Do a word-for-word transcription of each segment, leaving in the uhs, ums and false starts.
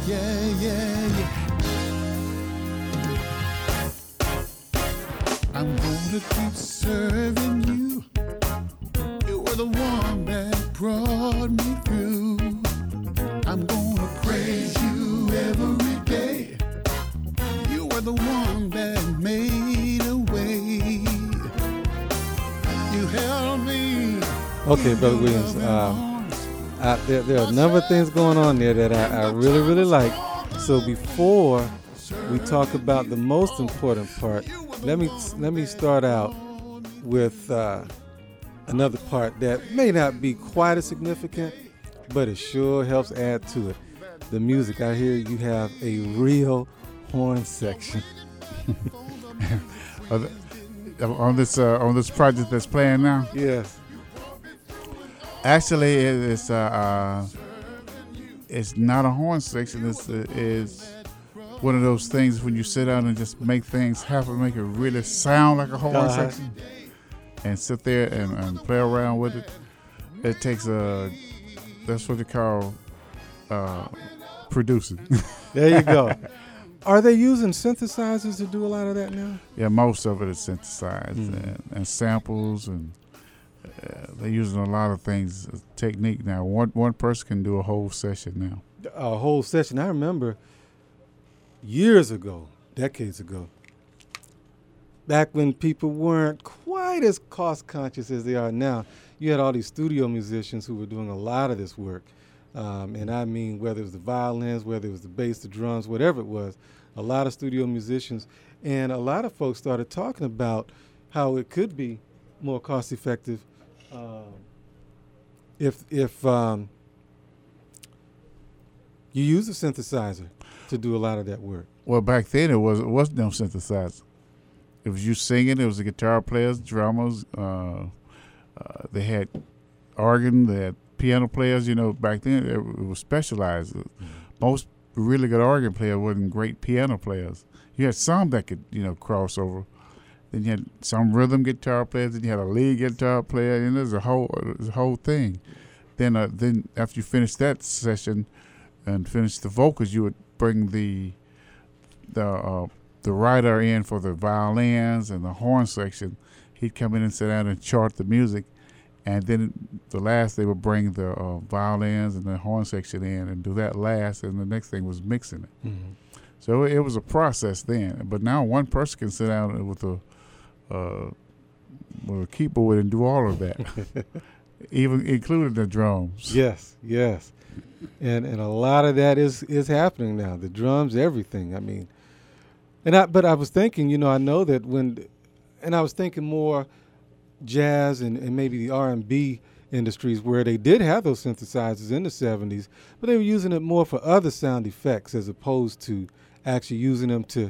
Yeah, yeah, yeah. I'm gonna keep serving you. You were the one that brought me through. I'm gonna praise you every day. You were the one that made a way. You held me. Okay, Brother Williams, um, I, there, there are a number of things going on there that I, I really, really like. So before we talk about the most important part, let me let me start out with uh, another part that may not be quite as significant, but it sure helps add to it. The music. I hear you have a real horn section. on this uh, on this project that's playing now. Yes. Actually, it, it's uh, uh, it's not a horn section. It's uh, is one of those things when you sit down and just make things happen, make it really sound like a horn uh-huh. section, and sit there and, and play around with it. It takes a that's what they call uh, producing. There you go. Are they using synthesizers to do a lot of that now? Yeah, most of it is synthesized Mm. and, and samples, and uh, they're using a lot of things, uh, technique now. One one person can do a whole session now. A whole session. I remember years ago, decades ago, back when people weren't quite as cost conscious as they are now, you had all these studio musicians who were doing a lot of this work. Um, and I mean, whether it was the violins, whether it was the bass, the drums, whatever it was, a lot of studio musicians. And a lot of folks started talking about how it could be more cost effective um, if if um, you use a synthesizer to do a lot of that work. Well, back then it was it wasn't no synthesizer. It was you singing. It was the guitar players, drummers. Uh, uh, they had organ. They had piano players. You know, back then it, it was specialized. Mm-hmm. Most really good organ players wasn't great piano players. You had some that could, you know, cross over. Then you had some rhythm guitar players. Then you had a lead guitar player. And there's a whole there's a whole thing. Then uh, then after you finish that session and finish the vocals, you would bring the the uh, the writer in for the violins and the horn section. He'd come in and sit down and chart the music, and then the last they would bring the uh, violins and the horn section in and do that last, and the next thing was mixing it. Mm-hmm. So it was a process then, but now one person can sit down with a uh, with a keyboard and do all of that, even including the drums. Yes, yes, and and a lot of that is is happening now. The drums, everything. I mean, and I but I was thinking, you know, I know that when, and I was thinking more jazz and, and maybe the R and B industries where they did have those synthesizers in the seventies, but they were using it more for other sound effects as opposed to actually using them to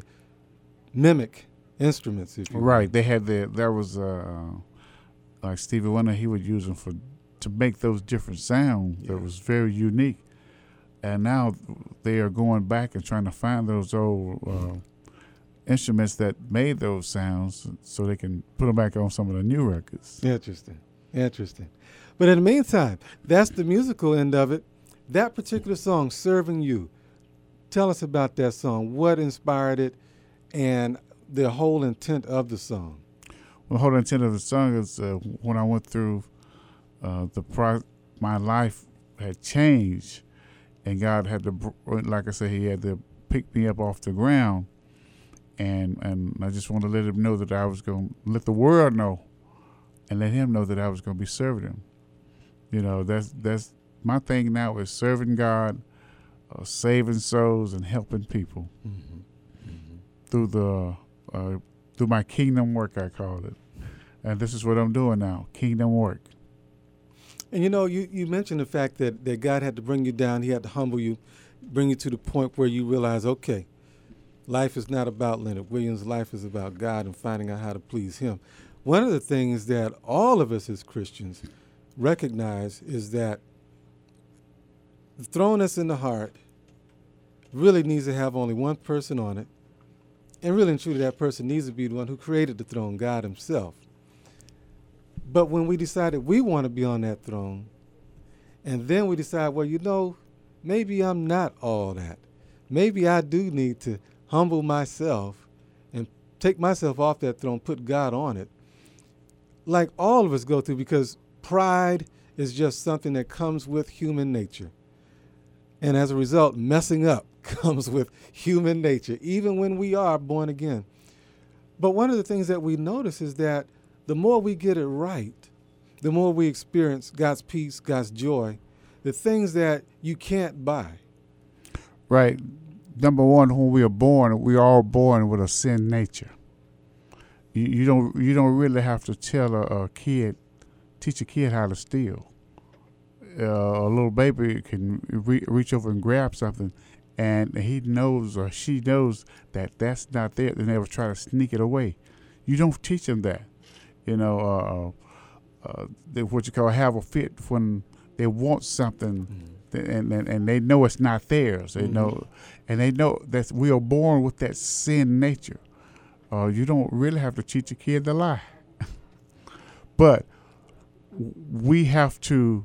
mimic instruments. If you Right, will. they had the there was uh, like Stevie Wonder. He would use them for to make those different sounds Yeah. that was very unique. And now they are going back and trying to find those old uh, instruments that made those sounds so they can put them back on some of the new records. Interesting, interesting. But in the meantime, that's the musical end of it. That particular song, Serving You, tell us about that song. What inspired it and the whole intent of the song? Well, the whole intent of the song is uh, when I went through uh, the pro- my life had changed, and God had to, like I said, He had to pick me up off the ground, and and I just wanted to let Him know that I was going to let the world know, and let Him know that I was going to be serving Him. You know, that's that's my thing now is serving God, uh, saving souls, and helping people Mm-hmm. Mm-hmm. through the uh, through my kingdom work, I call it. And this is what I'm doing now, kingdom work. And you know, you, you mentioned the fact that, that God had to bring you down. He had to humble you, bring you to the point where you realize, okay, life is not about Leonard Williams. Life is about God and finding out how to please Him. One of the things that all of us as Christians recognize is that the throne that's in the heart really needs to have only one person on it. And really and truly, that person needs to be the one who created the throne, God Himself. But when we decided we want to be on that throne, and then we decide, well, you know, maybe I'm not all that. maybe I do need to humble myself and take myself off that throne, put God on it, like all of us go through, because pride is just something that comes with human nature. And as a result, messing up comes with human nature, even when we are born again. But one of the things that we notice is that the more we get it right, the more we experience God's peace, God's joy, the things that you can't buy. Right. Number one, when we are born, we are all born with a sin nature. You, you don't you don't really have to tell a, a kid, teach a kid how to steal. Uh, a little baby can re- reach over and grab something, and he knows or she knows that that's not there. They never try to sneak it away. You don't teach them that. You know, uh, uh, they, what you call have a fit when they want something, mm-hmm. and, and and they know it's not theirs. They mm-hmm. know, and they know that we are born with that sin nature. Uh, you don't really have to teach a kid to lie, but we have to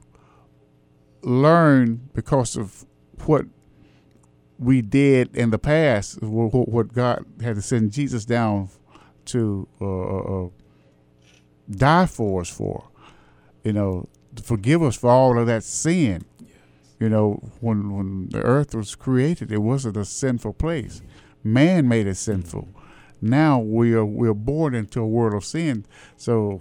learn because of what we did in the past, what, what God had to send Jesus down to uh, uh, die for us for, you know, to forgive us for all of that sin. Yes. You know, when when the earth was created, it wasn't a sinful place. Man made it sinful. Now we are we're born into a world of sin. So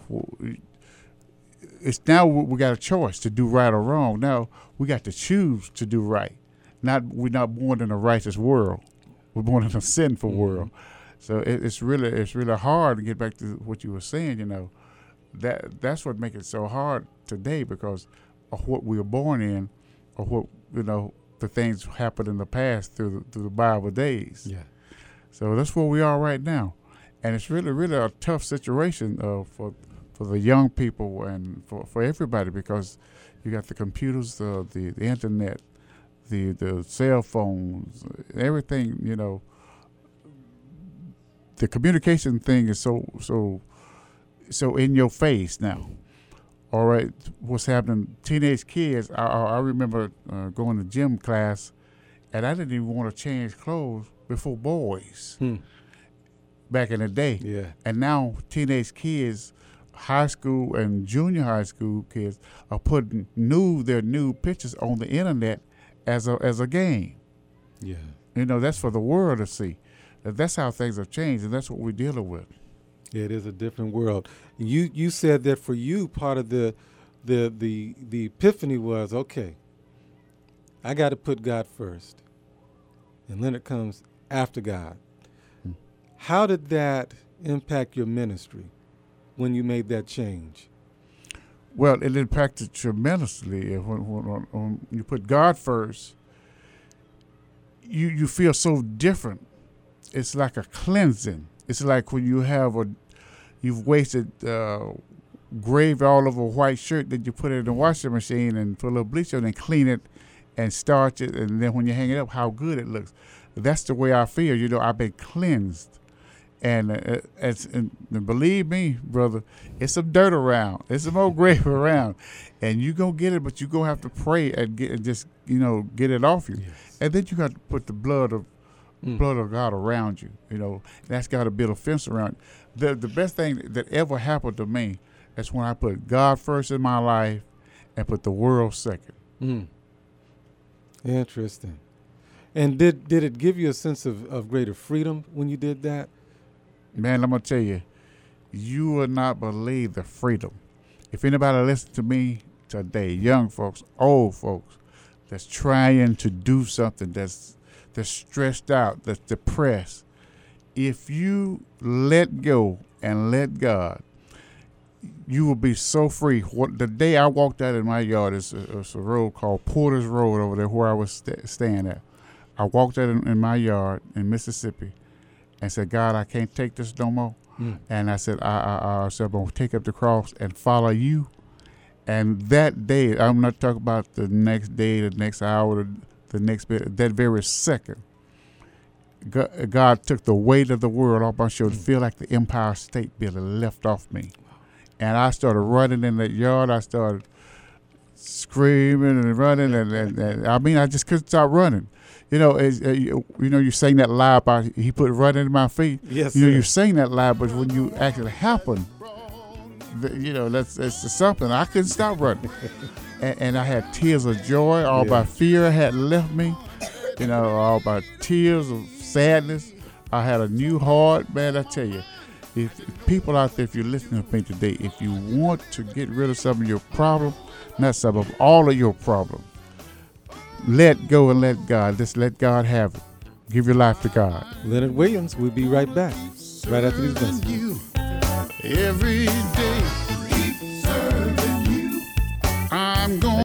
it's now we got a choice to do right or wrong. Now we got to choose to do right. Not we're not born in a righteous world. We're born in a sinful mm-hmm. world. So it, it's really it's really hard to get back to what you were saying. You know, that that's what makes it so hard today, because of what we were born in, or what you know the things happened in the past through the, through the Bible days. Yeah. So that's where we are right now, and it's really really a tough situation uh, for for the young people and for, for everybody, because you got the computers, the, the the internet, the the cell phones, everything. You know, the communication thing is so so so in your face now. All right, what's happening? Teenage kids. I I, I remember uh, going to gym class, and I didn't even want to change clothes before boys hmm. back in the day. Yeah. And now teenage kids, high school and junior high school kids, are putting new their new pictures on the internet as a as a game. Yeah. You know, that's for the world to see. That's how things have changed, and that's what we're dealing with. Yeah, it is a different world. You you said that for you, part of the the the the epiphany was, okay, I got to put God first, and then it comes after God. Hmm. How did that impact your ministry when you made that change? Well, it impacted tremendously. When, when, when you put God first, you you feel so different. It's like a cleansing. It's like when you have a, you've wasted uh, gravy all over a white shirt, then you put it in the washing machine and put a little bleach on it and clean it and starch it, and then when you hang it up, how good it looks. That's the way I feel. You know, I've been cleansed. And, uh, it's, and believe me, brother, it's some dirt around. It's some old gravy around. And you're going to get it, but you're going to have to pray and, get, and just, you know, get it off you. Yes. And then you got to put the blood of mm. blood of God around you. You know, that's got to build a fence around you. The, the best thing that ever happened to me is when I put God first in my life and put the world second. Mm. Interesting. And did, did it give you a sense of, of greater freedom when you did that? Man, I'm going to tell you, you will not believe the freedom. If anybody listen to me today, young folks, old folks, that's trying to do something, that's that's stressed out, that's depressed, if you let go and let God, you will be so free. What, the day I walked out in my yard, it's a, it's a road called Porter's Road over there where I was st- staying at. I walked out in, in my yard in Mississippi and said, God, I can't take this no more. Mm. And I said, I, I, I said, I'm going to take up the cross and follow you. And that day, I'm not talking about the next day, the next hour, the, the next bit, that very second, God, God took the weight of the world off my shoulders. Mm. Feel like the Empire State Building left off me. And I started running in that yard. I started screaming and running, and, and, and I mean, I just couldn't stop running. You know, as, uh, you, you know, you sing that lie about he put running in my feet. Yes, you know, sir. you sing that lie, but when you actually happen, the, you know, that's that's something. I couldn't stop running, and, and I had tears of joy. All Yeah. my fear had left me. You know, all my tears of sadness. I had a new heart, man. I tell you, if, if people out there, if you're listening to me today, if you want to get rid of some of your problem, not some of all of your problems, let go and let God. Just let God have it. Give your life to God. Leonard Williams, we'll be right back, right after these messages. You every day. Keep serving you. I'm going